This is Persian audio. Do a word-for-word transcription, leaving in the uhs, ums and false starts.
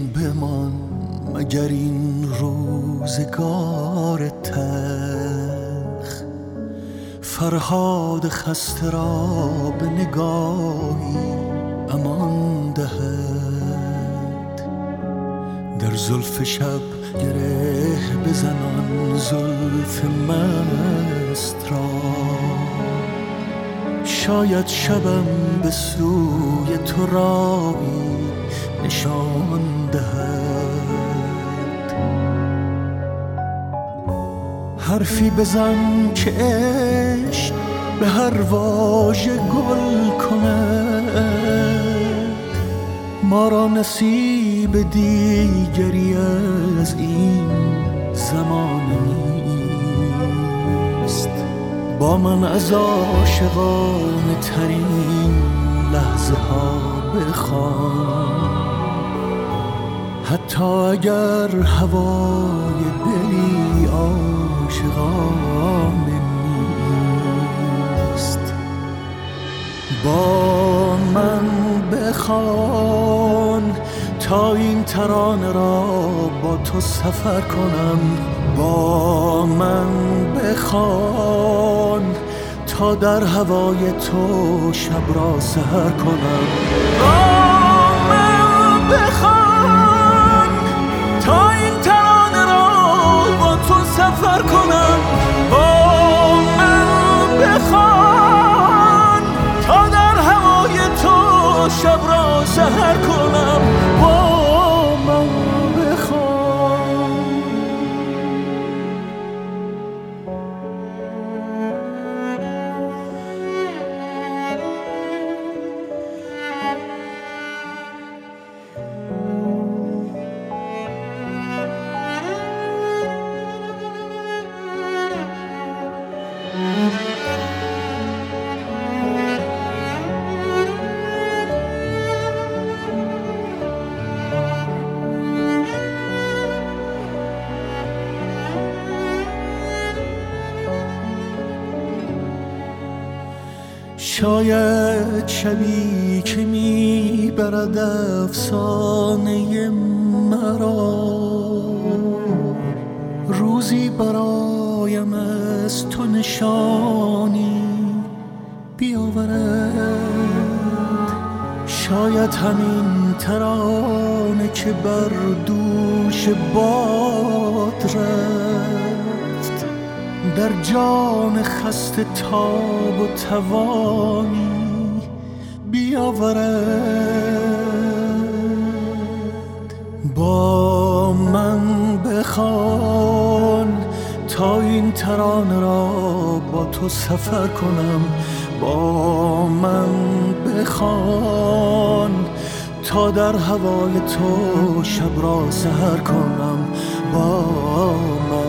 بمان مگر این روزگار تلخ، فرهاد خسته را به نگاهی امان دهد. در زلف شب گره بزنان زلف مست را، شاید شبم به سوی تو راهی نشان دهد. حرفی بزن که عشق به هر واژه گل کند، ما را نصیب دیگری از این زمانه نیست. با من از عاشقانه ترین لحظه ها بخوان، حتی اگر هوای دلی عاشقانه نیست. با من بخوان تا این ترانه را با تو سفر کنم. با من بخوان تا در هوای تو شب را سحر کنم. با من بخوان تا این ترانه را با تو سفر کنم. با من بخوان تا در هوای تو شب را سحر کنم. با من بخوان. شاید شبی که میبرد افسانه مرا، روزی برایم از تو نشانی بیاورد. شاید همین ترانه که بر دوش باد رفت، در جان خسته تاب و توانی بیاورد. با من بخوان تا این ترانه را با تو سفر کنم. با من بخوان تا در هوای تو شب را سحر کنم. با من